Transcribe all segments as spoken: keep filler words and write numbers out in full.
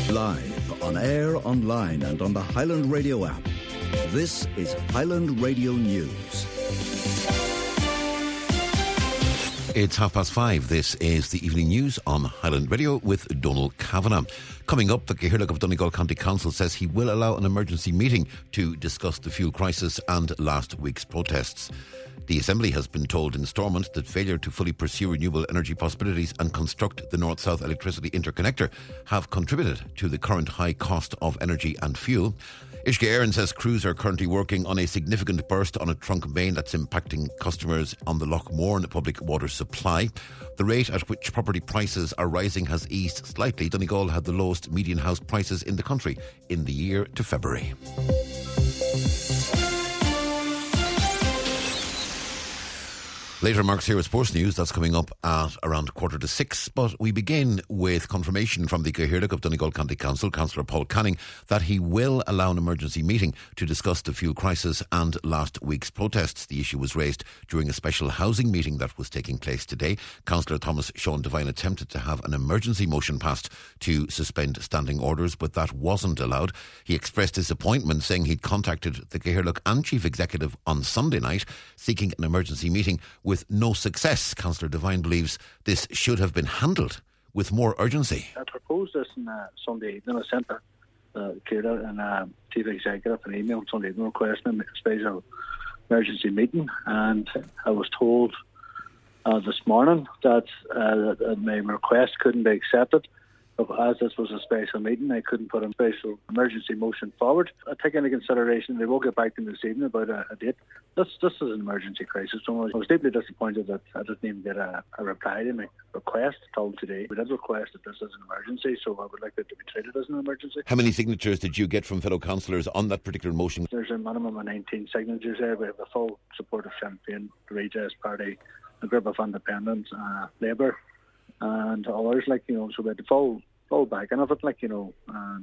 Live, on air, online and on the Highland Radio app. This is Highland Radio News. It's half past five. This is the evening news on Highland Radio with Donal Kavanagh. Coming up, the Cathaoirleach of Donegal County Council says he will allow an emergency meeting to discuss the fuel crisis and last week's protests. The Assembly has been told in Stormont that failure to fully pursue renewable energy possibilities and construct the North-South electricity interconnector have contributed to the current high cost of energy and fuel. Uisce Éireann says crews are currently working on a significant burst on a trunk main that's impacting customers on the Lochmorn public water supply. The rate at which property prices are rising has eased slightly. Donegal had the lowest median house prices in the country in the year to February. Later, Mark's here with Sports News. That's coming up at around quarter to six. But we begin with confirmation from the Cathaoirleach of Donegal County Council, Councillor Paul Canning, that he will allow an emergency meeting to discuss the fuel crisis and last week's protests. The issue was raised during a special housing meeting that was taking place today. Councillor Thomas Sean Devine attempted to have an emergency motion passed to suspend standing orders, but that wasn't allowed. He expressed disappointment, saying he'd contacted the Cathaoirleach and Chief Executive on Sunday night, seeking an emergency meeting with no success. Councillor Devine believes this should have been handled with more urgency. I proposed this on uh, Sunday evening. I sent the uh, Cathaoirleach and uh, Chief Executive an email on Sunday evening requesting a special emergency meeting, and I was told uh, this morning that, uh, that my request couldn't be accepted. As this was a special meeting, I couldn't put a special emergency motion forward. I take into consideration they will get back to me this evening about a, a date. This this is an emergency crisis. So I was deeply disappointed that I didn't even get a, a reply to my request told today. We did request that this is an emergency, so I would like it to be treated as an emergency. How many signatures did you get from fellow councillors on that particular motion? There's a minimum of nineteen signatures there. We have the full support of Sinn Féin, the Redress Party, a group of independents, uh, Labour, and others, like, you know, so we had the full full backing of it, like, you know, and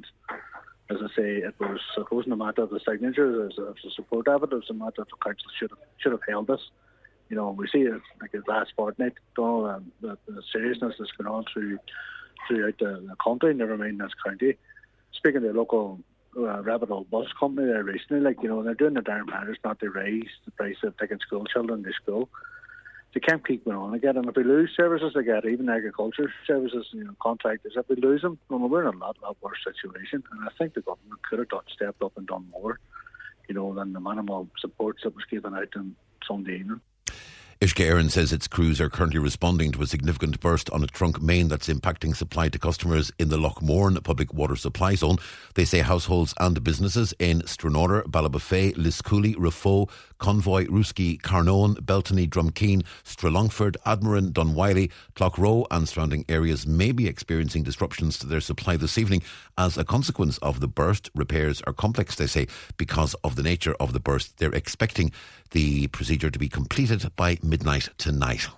as I say, it was it wasn't a matter of the signatures, it was the support of it, it was a matter of the council should have should have held this. You know, we see it like the last fortnight, Donald, um, the, the seriousness that's going on through throughout the, the country, never mind this county. Speaking to the local uh, reputable bus company there recently, like, you know, they're doing the darn matters not to raise the price of taking school children to school. They can't keep going on again, and if we lose services like that, even agriculture services, you know, contractors, if we lose them, well, we're in a lot, lot worse situation. And I think the government could have done, stepped up and done more, you know, than the minimal supports that was given out on Sunday evening. Uisce Éireann says its crews are currently responding to a significant burst on a trunk main that's impacting supply to customers in the Lochmorn public water supply zone. They say households and businesses in Stranora, Ballabafay, Liscooley, Rafo, Convoy, Ruski, Carnone, Beltany, Drumkeen, Strelongford, Admiran, Dunwiley, Clockrow and surrounding areas may be experiencing disruptions to their supply this evening as a consequence of the burst. Repairs are complex, they say, because of the nature of the burst. They're expecting the procedure to be completed by midnight tonight.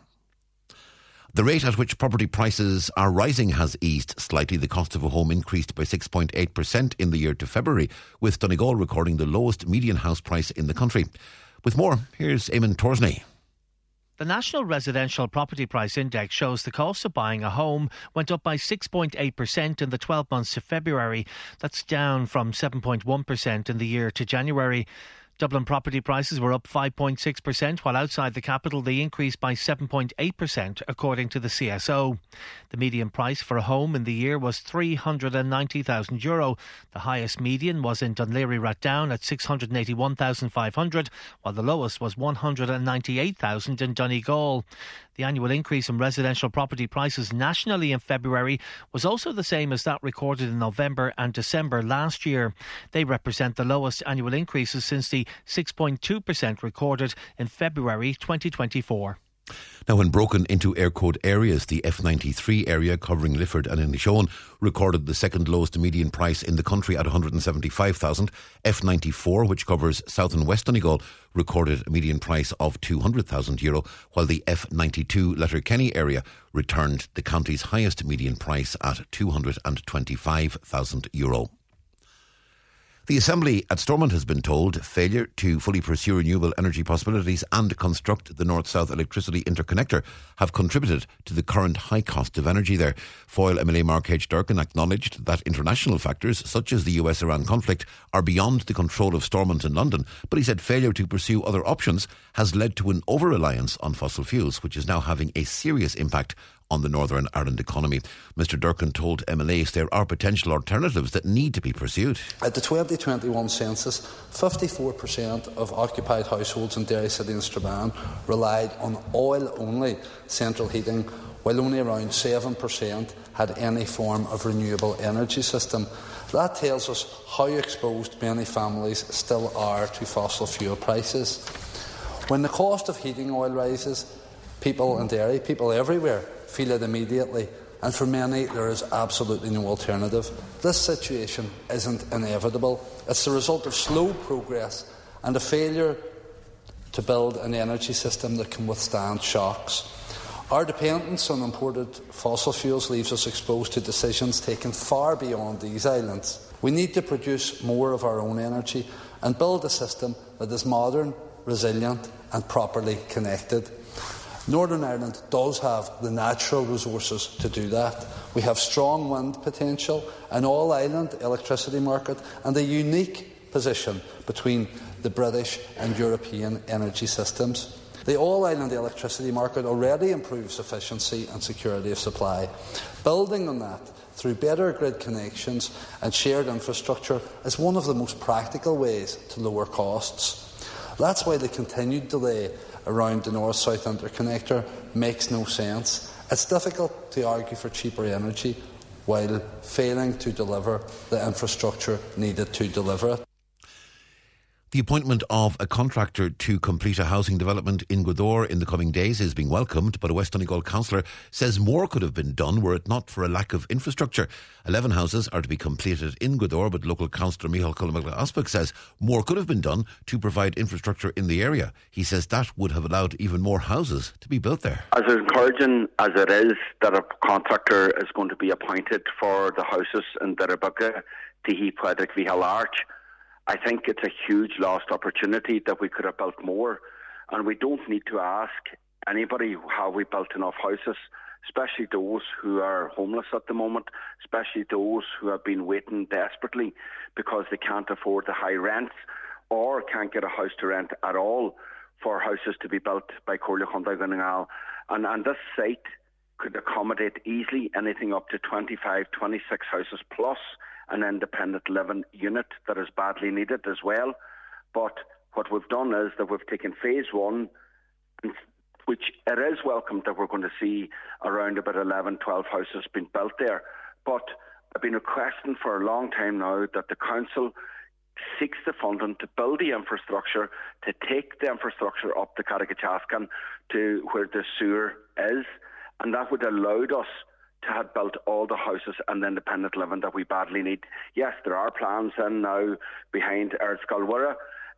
The rate at which property prices are rising has eased slightly. The cost of a home increased by six point eight percent in the year to February, with Donegal recording the lowest median house price in the country. With more, here's Eamon Torsney. The National Residential Property Price Index shows the cost of buying a home went up by six point eight percent in the twelve months to February. That's down from seven point one percent in the year to January. Dublin property prices were up five point six percent, while outside the capital they increased by seven point eight percent, according to the C S O. The median price for a home in the year was three hundred ninety thousand euro. The highest median was in Dunleary Rathdown at six hundred eighty-one thousand five hundred, while the lowest was one hundred ninety-eight thousand in Donegal. The annual increase in residential property prices nationally in February was also the same as that recorded in November and December last year. They represent the lowest annual increases since the six point two percent recorded in February twenty twenty-four. Now, when broken into air code areas, the F ninety-three area covering Lifford and Inishowen recorded the second lowest median price in the country at one hundred seventy-five thousand. F ninety-four, which covers South and West Donegal, recorded a median price of two hundred thousand euro, while the F ninety-two Letterkenny area returned the county's highest median price at two hundred twenty-five thousand euro. The Assembly at Stormont has been told failure to fully pursue renewable energy possibilities and construct the North-South electricity interconnector have contributed to the current high cost of energy there. Foyle M L A Mark H. Durkin acknowledged that international factors such as the U S-Iran conflict are beyond the control of Stormont and London, but he said failure to pursue other options has led to an over-reliance on fossil fuels, which is now having a serious impact on the Northern Ireland economy. Mister Durkin told M L As there are potential alternatives that need to be pursued. At the twenty twenty-one census, fifty-four percent of occupied households in Derry City and Strabane relied on oil-only central heating, while only around seven percent had any form of renewable energy system. That tells us how exposed many families still are to fossil fuel prices. When the cost of heating oil rises, people in Derry, people everywhere, feel it immediately, and for many there is absolutely no alternative. This situation isn't inevitable. It's the result of slow progress and a failure to build an energy system that can withstand shocks. Our dependence on imported fossil fuels leaves us exposed to decisions taken far beyond these islands. We need to produce more of our own energy and build a system that is modern, resilient and properly connected. Northern Ireland does have the natural resources to do that. We have strong wind potential, an all-island electricity market and a unique position between the British and European energy systems. The all-island electricity market already improves efficiency and security of supply. Building on that through better grid connections and shared infrastructure is one of the most practical ways to lower costs. That's why the continued delay around the North-South interconnector makes no sense. It's difficult to argue for cheaper energy while failing to deliver the infrastructure needed to deliver it. The appointment of a contractor to complete a housing development in Gweedore in the coming days is being welcomed, but a West Donegal councillor says more could have been done were it not for a lack of infrastructure. Eleven houses are to be completed in Gweedore, but local councillor Micheál Cullimaclaspach says more could have been done to provide infrastructure in the area. He says that would have allowed even more houses to be built there. As encouraging as it is that a contractor is going to be appointed for the houses in Dirrabugga, Teehee, Pwedrick, Vihal Arch, I think it's a huge lost opportunity that we could have built more, and we don't need to ask anybody how we built enough houses, especially those who are homeless at the moment, especially those who have been waiting desperately because they can't afford the high rents or can't get a house to rent at all for houses to be built by Comhairle Chonda Donegal. And, and this site could accommodate easily anything up to twenty-five, twenty-six houses plus an independent living unit that is badly needed as well. But what we've done is that we've taken phase one, which it is welcome that we're going to see around about eleven, twelve houses being built there. But I've been requesting for a long time now that the council seeks the funding to build the infrastructure, to take the infrastructure up to Carrickachascan to where the sewer is, and that would allow us to have built all the houses and independent living that we badly need. Yes, there are plans in now behind Erdskalwara,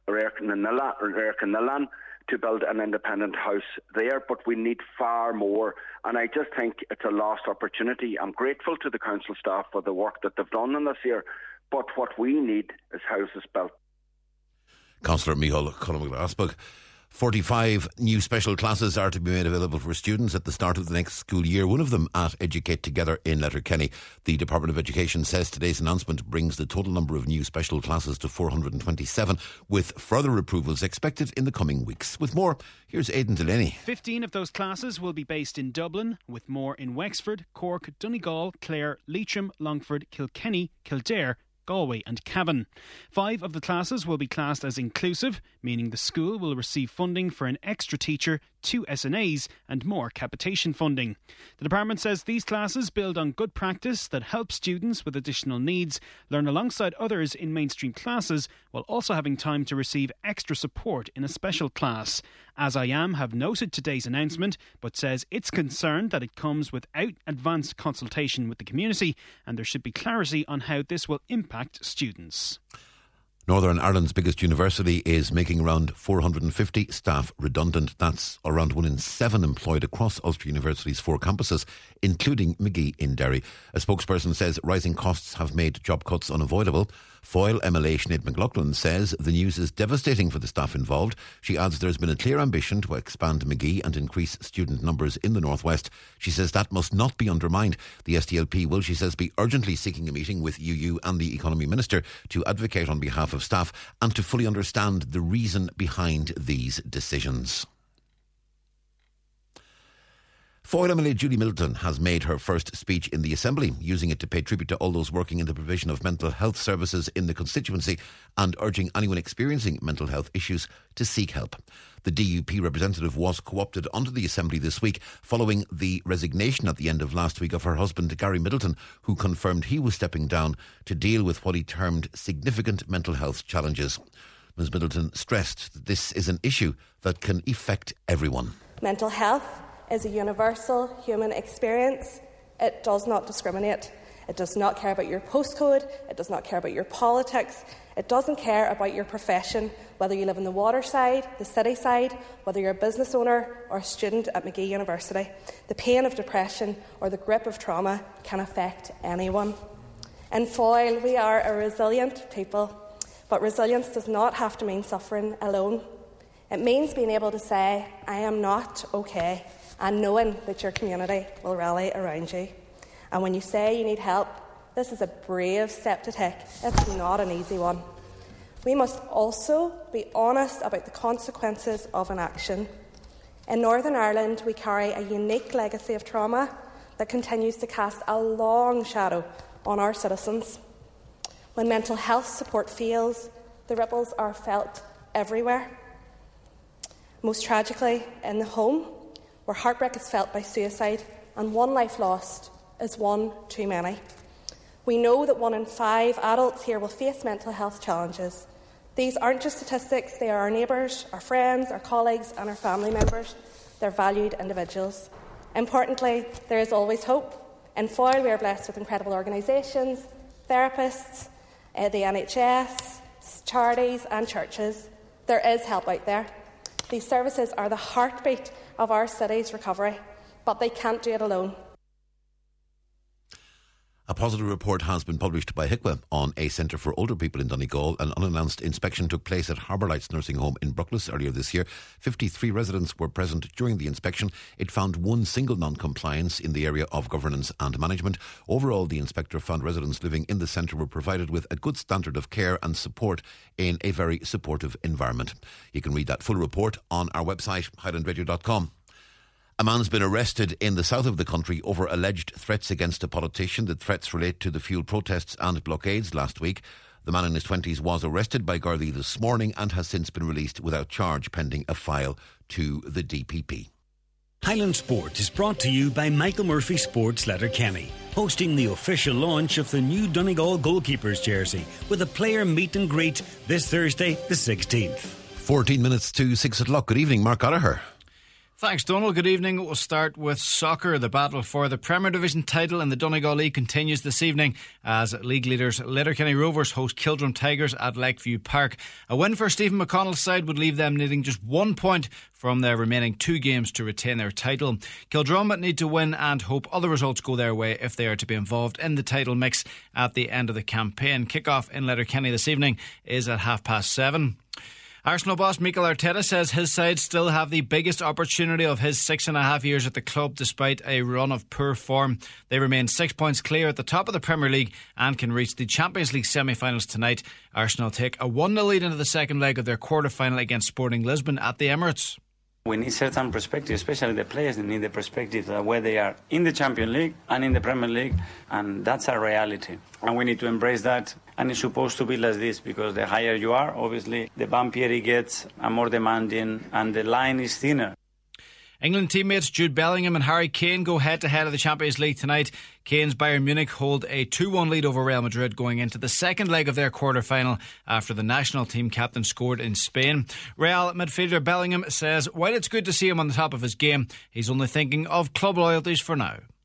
Erkinillan, to build an independent house there, but we need far more, and I just think it's a lost opportunity. I'm grateful to the council staff for the work that they've done in this year, but what we need is houses built. Councillor Micheál Cullimaclaspach. forty-five new special classes are to be made available for students at the start of the next school year, one of them at Educate Together in Letterkenny. The Department of Education says today's announcement brings the total number of new special classes to four hundred twenty-seven, with further approvals expected in the coming weeks. With more, here's Aidan Delaney. fifteen of those classes will be based in Dublin, with more in Wexford, Cork, Donegal, Clare, Leitrim, Longford, Kilkenny, Kildare, Galway and Cavan. Five of the classes will be classed as inclusive, meaning the school will receive funding for an extra teacher, two S N As and more capitation funding. The department says these classes build on good practice that helps students with additional needs learn alongside others in mainstream classes while also having time to receive extra support in a special class. As I Am have noted today's announcement, but says it's concerned that it comes without advanced consultation with the community and there should be clarity on how this will impact students. Northern Ireland's biggest university is making around four hundred fifty staff redundant. That's around one in seven employed across Ulster University's four campuses, including Magee in Derry. A spokesperson says rising costs have made job cuts unavoidable. Foyle M L A Sinead McLaughlin says the news is devastating for the staff involved. She adds there's been a clear ambition to expand Magee and increase student numbers in the northwest. She says that must not be undermined. The S D L P will, she says, be urgently seeking a meeting with U U and the Economy Minister to advocate on behalf of staff and to fully understand the reason behind these decisions. Foyle M L A Julie Middleton has made her first speech in the Assembly, using it to pay tribute to all those working in the provision of mental health services in the constituency and urging anyone experiencing mental health issues to seek help. The D U P representative was co-opted onto the Assembly this week following the resignation at the end of last week of her husband Gary Middleton, who confirmed he was stepping down to deal with what he termed significant mental health challenges. Miz Middleton stressed that this is an issue that can affect everyone. Mental health is a universal human experience. It does not discriminate. It does not care about your postcode. It does not care about your politics. It doesn't care about your profession, whether you live in the waterside, the city side, whether you're a business owner or a student at Magee University. The pain of depression or the grip of trauma can affect anyone. In Foyle, we are a resilient people, but resilience does not have to mean suffering alone. It means being able to say, I am not okay, and knowing that your community will rally around you. And when you say you need help, this is a brave step to take. It's not an easy one. We must also be honest about the consequences of inaction. In Northern Ireland, we carry a unique legacy of trauma that continues to cast a long shadow on our citizens. When mental health support fails, the ripples are felt everywhere. Most tragically, in the home, where heartbreak is felt by suicide and one life lost is one too many. We know that one in five adults here will face mental health challenges. These aren't just statistics, they are our neighbours, our friends, our colleagues and our family members. They're valued individuals. Importantly, there is always hope. In Foyle, we are blessed with incredible organisations, therapists, uh, the N H S, charities and churches. There is help out there. These services are the heartbeat of our city's recovery, but they can't do it alone. A positive report has been published by H I C W A on a centre for older people in Donegal. An unannounced inspection took place at Harbour Lights Nursing Home in Bruckles earlier this year. fifty-three residents were present during the inspection. It found one single non-compliance in the area of governance and management. Overall, the inspector found residents living in the centre were provided with a good standard of care and support in a very supportive environment. You can read that full report on our website, highland radio dot com. A man's been arrested in the south of the country over alleged threats against a politician. The threats relate to the fuel protests and blockades last week. The man in his twenties was arrested by Gardaí this morning and has since been released without charge pending a file to the D P P. Highland Sport is brought to you by Michael Murphy Sports Letterkenny, hosting the official launch of the new Donegal goalkeepers jersey with a player meet and greet this Thursday the sixteenth. fourteen minutes to six o'clock. Good evening, Mark Gallagher. Thanks, Donald. Good evening. We'll start with soccer. The battle for the Premier Division title in the Donegal League continues this evening as league leaders Letterkenny Rovers host Kildrum Tigers at Lakeview Park. A win for Stephen McConnell's side would leave them needing just one point from their remaining two games to retain their title. Kildrum need to win and hope other results go their way if they are to be involved in the title mix at the end of the campaign. Kick-off in Letterkenny this evening is at half past seven. Arsenal boss Mikel Arteta says his side still have the biggest opportunity of his six and a half years at the club despite a run of poor form. They remain six points clear at the top of the Premier League and can reach the Champions League semi-finals tonight. Arsenal take a one nil lead into the second leg of their quarter-final against Sporting Lisbon at the Emirates. We need certain perspective, especially the players need the perspective of where they are in the Champions League and in the Premier League, and that's a reality. And we need to embrace that, and it's supposed to be like this, because the higher you are, obviously, the bumpier it gets and more demanding, and the line is thinner. England teammates Jude Bellingham and Harry Kane go head-to-head of the Champions League tonight. Kane's Bayern Munich hold a two one lead over Real Madrid going into the second leg of their quarter-final after the national team captain scored in Spain. Real midfielder Bellingham says while it's good to see him on the top of his game, he's only thinking of club loyalties for now.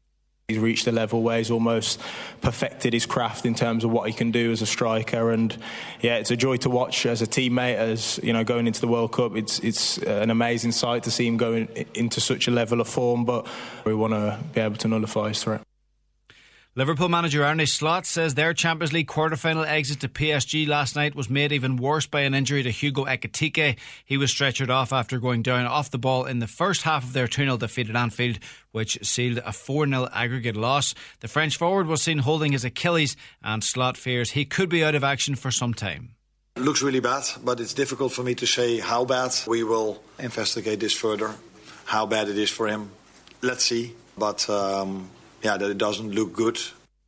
He's reached a level where he's almost perfected his craft in terms of what he can do as a striker, and yeah, it's a joy to watch as a teammate. As you know, going into the World Cup, it's it's an amazing sight to see him going into such a level of form. But we want to be able to nullify his threat. Liverpool manager Arne Slot says their Champions League quarter-final exit to P S G last night was made even worse by an injury to Hugo Ekitike. He was stretchered off after going down off the ball in the first half of their two nil defeat at Anfield, which sealed a four nil aggregate loss. The French forward was seen holding his Achilles, and Slot fears he could be out of action for some time. It looks really bad, but it's difficult for me to say how bad. We will investigate this further, how bad it is for him. Let's see. But um, yeah, that it doesn't look good.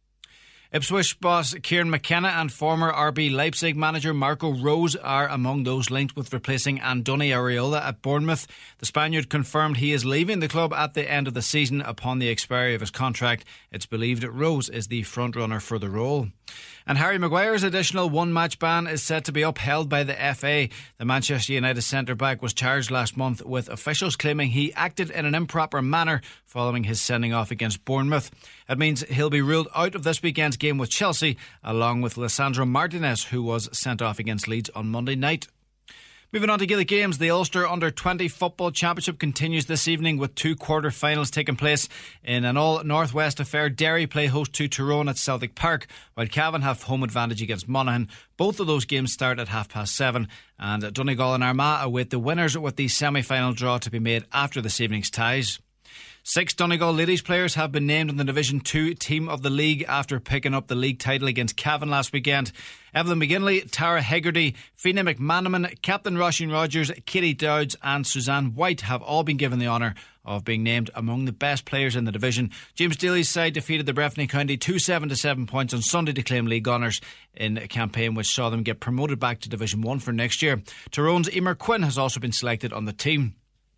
Ipswich boss Kieran McKenna and former R B Leipzig manager Marco Rose are among those linked with replacing Andoni Areola at Bournemouth. The Spaniard confirmed he is leaving the club at the end of the season upon the expiry of his contract. It's believed that Rose is the frontrunner for the role. And Harry Maguire's additional one-match ban is set to be upheld by the F A. The Manchester United centre-back was charged last month with officials claiming he acted in an improper manner following his sending off against Bournemouth. It means he'll be ruled out of this weekend's game with Chelsea, along with Lisandro Martinez, who was sent off against Leeds on Monday night. Moving on to Gaelic Games, the Ulster Under twenty Football Championship continues this evening with two quarter-finals taking place. In an all-Northwest affair, Derry play host to Tyrone at Celtic Park, while Cavan have home advantage against Monaghan. Both of those games start at half past seven, and Donegal and Armagh await the winners with the semi-final draw to be made after this evening's ties. Six Donegal ladies players have been named in the Division two Team of the League after picking up the league title against Cavan last weekend. Evelyn McGinley, Tara Hegarty, Fina McManaman, Captain Roisin Rogers, Katie Dowds and Suzanne White have all been given the honour of being named among the best players in the division. James Daly's side defeated the Breffni County two seven to seven points on Sunday to claim league honours in a campaign which saw them get promoted back to Division one for next year. Tyrone's Emer Quinn has also been selected on the team.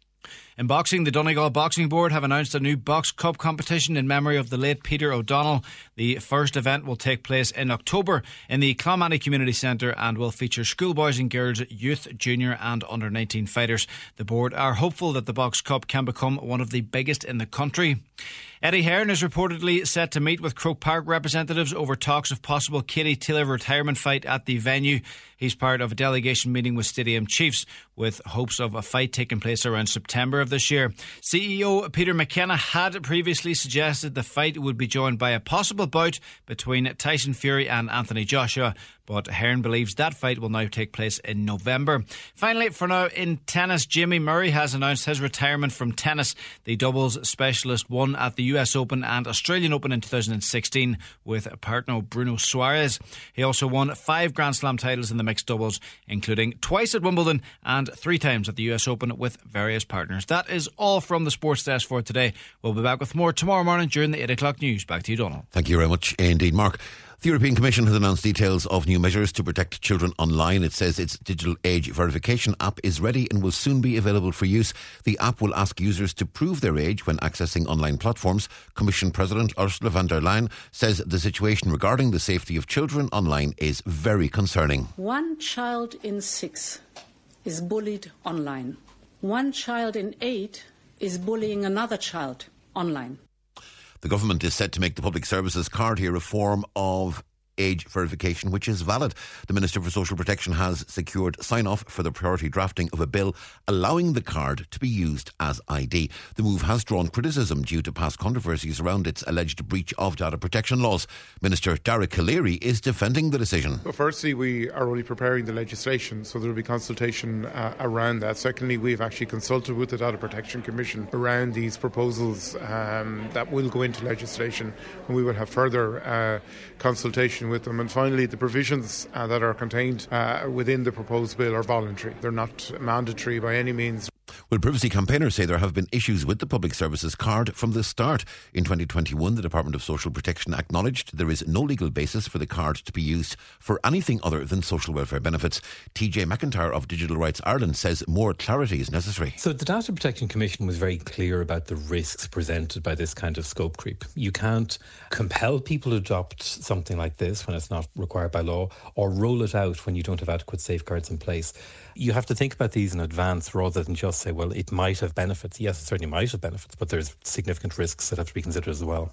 In boxing, the Donegal Boxing Board have announced a new Box Cup competition in memory of the late Peter O'Donnell. The first event will take place in October in the Clonmany Community Centre and will feature schoolboys and girls, youth, junior and under nineteen fighters. The board are hopeful that the Box Cup can become one of the biggest in the country. Eddie Hearn is reportedly set to meet with Croke Park representatives over talks of possible Katie Taylor retirement fight at the venue. He's part of a delegation meeting with Stadium Chiefs with hopes of a fight taking place around September of this year. C E O Peter McKenna had previously suggested the fight would be joined by a possible bout between Tyson Fury and Anthony Joshua, but Hearn believes that fight will now take place in November. Finally, for now, in tennis, Jamie Murray has announced his retirement from tennis. The doubles specialist won at the U S Open and Australian Open in two thousand sixteen with partner Bruno Suarez. He also won five Grand Slam titles in the mixed doubles, including twice at Wimbledon and three times at the U S Open with various partners. That is all from the Sports Desk for today. We'll be back with more tomorrow morning during the eight o'clock news. Back to you, Donald. Thank you very much indeed, Mark. The European Commission has announced details of new measures to protect children online. It says its digital age verification app is ready and will soon be available for use. The app will ask users to prove their age when accessing online platforms. Commission President Ursula von der Leyen says the situation regarding the safety of children online is very concerning. One child in six is bullied online. One child in eight is bullying another child online. The government is set to make the Public Services Card here a form of age verification which is valid. The Minister for Social Protection has secured sign-off for the priority drafting of a bill allowing the card to be used as I D. The move has drawn criticism due to past controversies around its alleged breach of data protection laws. Minister Dara Calleary is defending the decision. Well, firstly, we are only preparing the legislation, so there will be consultation uh, around that. Secondly, we've actually consulted with the Data Protection Commission around these proposals um, that will go into legislation, and we will have further uh, consultation with them. And finally, the provisions uh, that are contained uh, within the proposed bill are voluntary. They're not mandatory by any means. Well, privacy campaigners say there have been issues with the Public Services Card from the start. In twenty twenty-one, the Department of Social Protection acknowledged there is no legal basis for the card to be used for anything other than social welfare benefits. T J McIntyre of Digital Rights Ireland says more clarity is necessary. So the Data Protection Commission was very clear about the risks presented by this kind of scope creep. You can't compel people to adopt something like this when it's not required by law, or roll it out when you don't have adequate safeguards in place. You have to think about these in advance rather than just say, well, it might have benefits. Yes, it certainly might have benefits, but there's significant risks that have to be considered as well.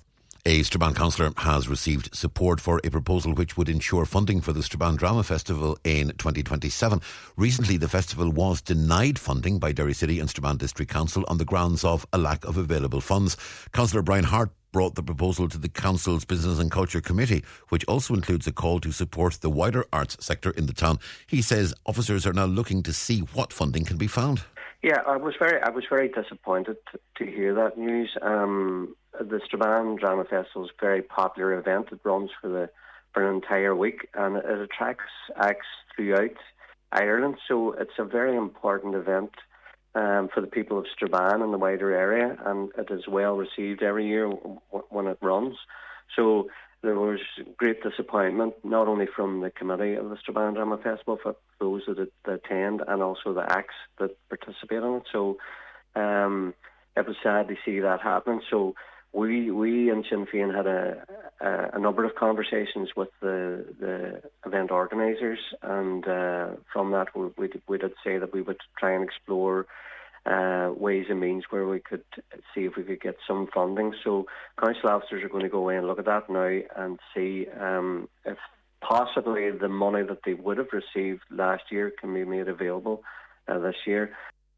A Strabane councillor has received support for a proposal which would ensure funding for the Strabane Drama Festival in twenty twenty-seven. Recently, the festival was denied funding by Derry City and Strabane District Council on the grounds of a lack of available funds. Councillor Brian Hart brought the proposal to the Council's Business and Culture Committee, which also includes a call to support the wider arts sector in the town. He says officers are now looking to see what funding can be found. Yeah, I was very, I was very disappointed to, to hear that news. Um, the Strabane Drama Festival is a very popular event. It runs for the for an entire week, and it attracts acts throughout Ireland. So it's a very important event um, for the people of Strabane and the wider area, and it is well received every year w- when it runs. So there was great disappointment, not only from the committee of the Strabane Drama Festival, but those that, that attend and also the acts that participate in it. So um, it was sad to see that happen. So we we in Sinn Féin had a, a, a number of conversations with the, the event organisers, and uh, from that we, we, we did say that we would try and explore Uh, ways and means where we could see if we could get some funding. So council officers are going to go in and look at that now and see um, if possibly the money that they would have received last year can be made available uh, this year.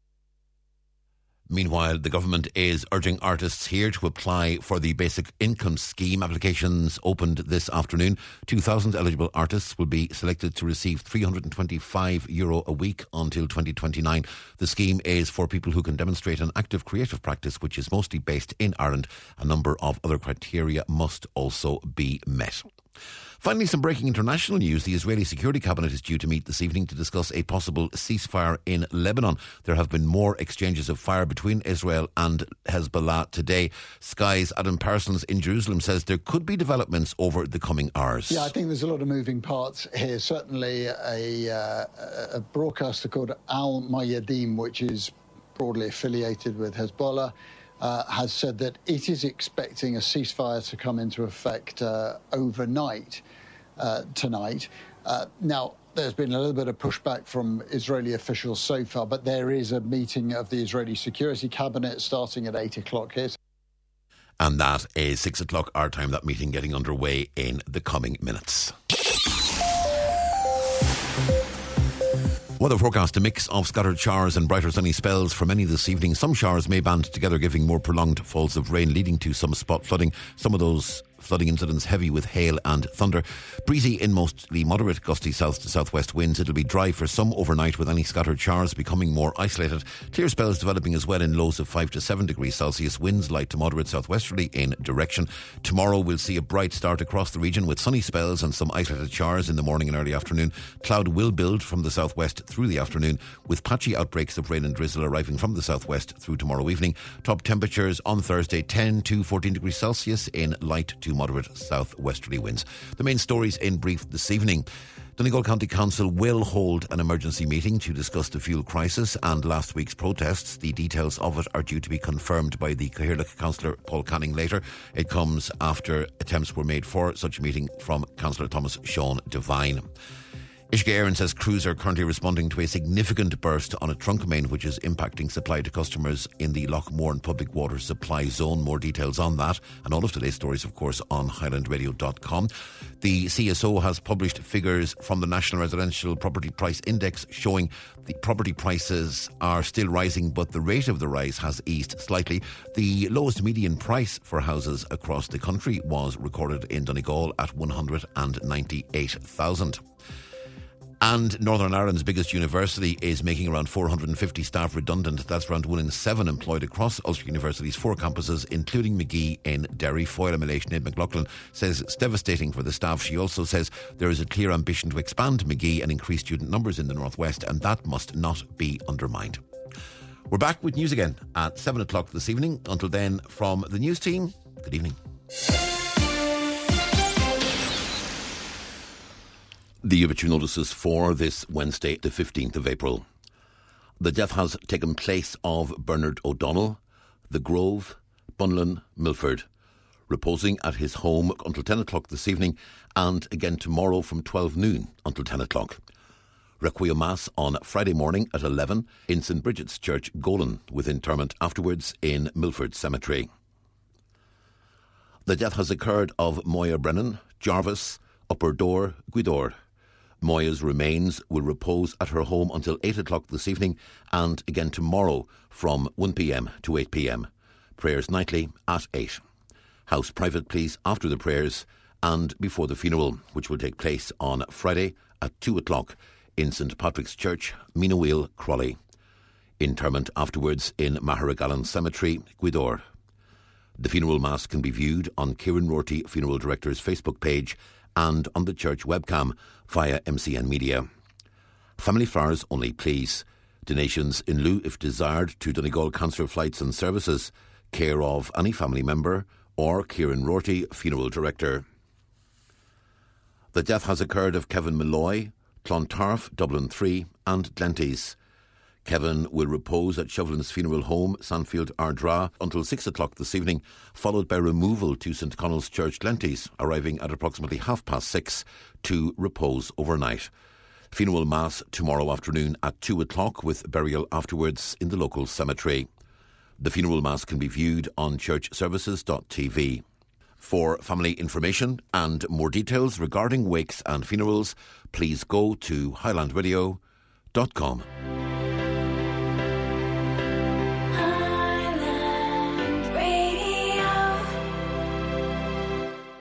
Meanwhile, the government is urging artists here to apply for the basic income scheme. Applications opened this afternoon. two thousand eligible artists will be selected to receive three hundred twenty-five euro a week until twenty twenty-nine. The scheme is for people who can demonstrate an active creative practice, which is mostly based in Ireland. A number of other criteria must also be met. Finally, some breaking international news. The Israeli Security Cabinet is due to meet this evening to discuss a possible ceasefire in Lebanon. There have been more exchanges of fire between Israel and Hezbollah today. Sky's Adam Parsons in Jerusalem says there could be developments over the coming hours. Yeah, I think there's a lot of moving parts here. Certainly a, uh, a broadcaster called Al Mayadeen, which is broadly affiliated with Hezbollah, Uh, has said that it is expecting a ceasefire to come into effect uh, overnight uh, tonight. Uh, now, there's been a little bit of pushback from Israeli officials so far, but there is a meeting of the Israeli Security Cabinet starting at eight o'clock here. And that is six o'clock our time, that meeting getting underway in the coming minutes. Weather forecast: a mix of scattered showers and brighter sunny spells for many this evening. Some showers may band together, giving more prolonged falls of rain, leading to some spot flooding. Some of those flooding incidents heavy with hail and thunder. Breezy in mostly moderate gusty south to southwest winds. It'll be dry for some overnight, with any scattered showers becoming more isolated. Clear spells developing as well in lows of five to seven degrees Celsius. Winds light to moderate southwesterly in direction. Tomorrow we'll see a bright start across the region with sunny spells and some isolated showers in the morning and early afternoon. Cloud will build from the southwest through the afternoon, with patchy outbreaks of rain and drizzle arriving from the southwest through tomorrow evening. Top temperatures on Thursday ten to fourteen degrees Celsius in light to moderate southwesterly winds. The main stories in brief this evening. Donegal County Council will hold an emergency meeting to discuss the fuel crisis and last week's protests. The details of it are due to be confirmed by the Cathaoirleach councillor Paul Canning later. It comes after attempts were made for such a meeting from Councillor Thomas Sean Devine. Uisce Éireann says crews are currently responding to a significant burst on a trunk main which is impacting supply to customers in the Lochmorn Public Water Supply Zone. More details on that and all of today's stories, of course, on highland radio dot com. The C S O has published figures from the National Residential Property Price Index showing the property prices are still rising, but the rate of the rise has eased slightly. The lowest median price for houses across the country was recorded in Donegal at one hundred ninety-eight thousand. And Northern Ireland's biggest university is making around four hundred fifty staff redundant. That's around one in seven employed across Ulster University's four campuses, including Magee in Derry. Foyle M L A Sinead McLaughlin says it's devastating for the staff. She also says there is a clear ambition to expand Magee and increase student numbers in the northwest, and that must not be undermined. We're back with news again at seven o'clock this evening. Until then, from the news team, good evening. The obituary notices for this Wednesday, the fifteenth of April. The death has taken place of Bernard O'Donnell, The Grove, Bunlin, Milford, reposing at his home until ten o'clock this evening and again tomorrow from twelve noon until ten o'clock. Requiem Mass on Friday morning at eleven in St Bridget's Church, Golan, with interment afterwards in Milford Cemetery. The death has occurred of Moya Brennan, Jarvis, Upper Door, Gweedore. Moya's remains will repose at her home until eight o'clock this evening and again tomorrow from one p.m. to eight p.m. Prayers nightly at eight. House private, please, after the prayers and before the funeral, which will take place on Friday at two o'clock in St Patrick's Church, Meanawheel, Crawley. Interment afterwards in Maharagallen Cemetery, Gweedore. The funeral mass can be viewed on Kieran Rorty, Funeral Director's Facebook page and on the church webcam via M C N Media. Family flowers only, please. Donations in lieu, if desired, to Donegal Cancer Flights and Services, care of any family member or Kieran Rorty, Funeral Director. The death has occurred of Kevin Malloy, Clontarf, Dublin three and Glenties. Kevin will repose at Shevlin's funeral home, Sandfield Ardra, until six o'clock this evening, followed by removal to St Connell's Church, Glenties, arriving at approximately half past six to repose overnight. Funeral Mass tomorrow afternoon at two o'clock with burial afterwards in the local cemetery. The funeral Mass can be viewed on church services dot t v. For family information and more details regarding wakes and funerals, please go to highland radio dot com.